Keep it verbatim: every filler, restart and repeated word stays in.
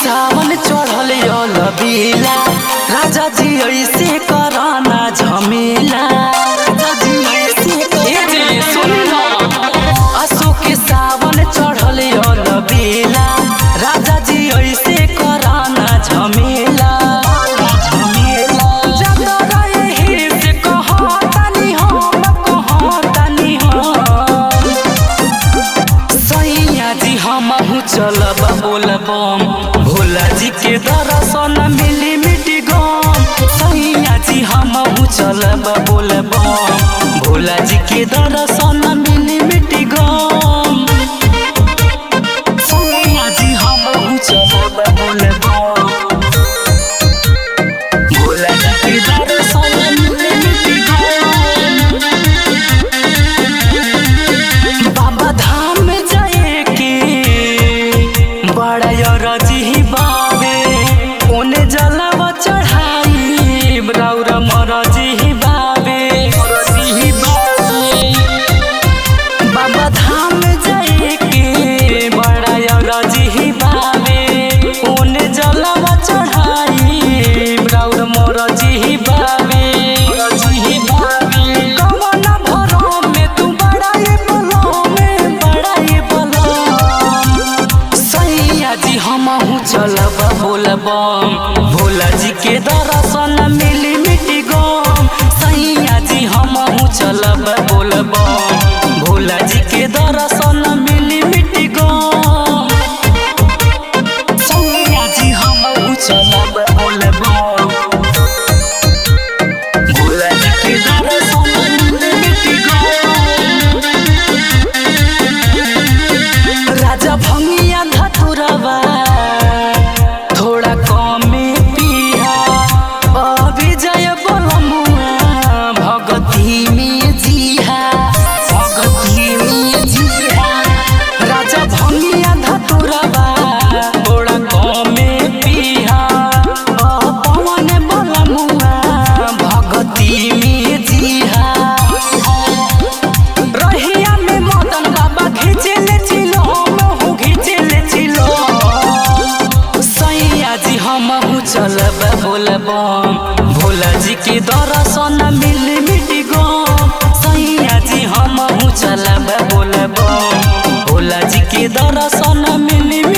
सावन चढ़ल लबीला राजा जी ऐसे कराना झमेला। राजा जी ऐसे सुनना असो के सावन चढ़ल लबीला राजा जी ऐसे कराना झमेला। चलब बोलबम भोला जी के दर्शन मिली मिट्टी गम। सैया जी हमहू चलब बोलबम भोला जी के दर्शन मिली मिट्टी गम। सैया जी हमहू चलब बोलबम भोला जी के दर्शन मिली मिट्टी गम। बाबा धाम में जाए के बड़ा रजी बाबे ओने जलवा चढ़ाई ब्राउर मरजी बाबे। बाबा धाम जाए के बड़ा रजी बाबे ओने जलवा चढ़ाई ब्राउर मरजी बाबे। कवन भरम में तू बड़ा बलम बड़ा बलम। सैया जी हमहू चलब बोलबम भोला जी के दर्शन मिली मिट्टी गम। सैया जी हमहू चलब बोलबम भोला जी के दर्शन मिली मिट्टी गम। सैया जी हमहू चलब बोलबम भोला जी के दर्शन मिली मिट्टी गम। राजा भंगिया धतुरवा थोड़ा कमे पिया अभिजय बलमुआ भगती में जिहा भगती में जिहा। राजा भंगिया धतुरवा थोड़ा कमे पिया पवन बलमुआ भगती में जिहा। रहिया में मदन बाबा खींचे ले चिलो महू खींचे ले चिलो। सैया जी हमहू चलब बोलबम भोला जी के दर्शन मिली मिट्टी गम। सैया जी हमहू चलब बोलबम भोला जी के दर्शन मिली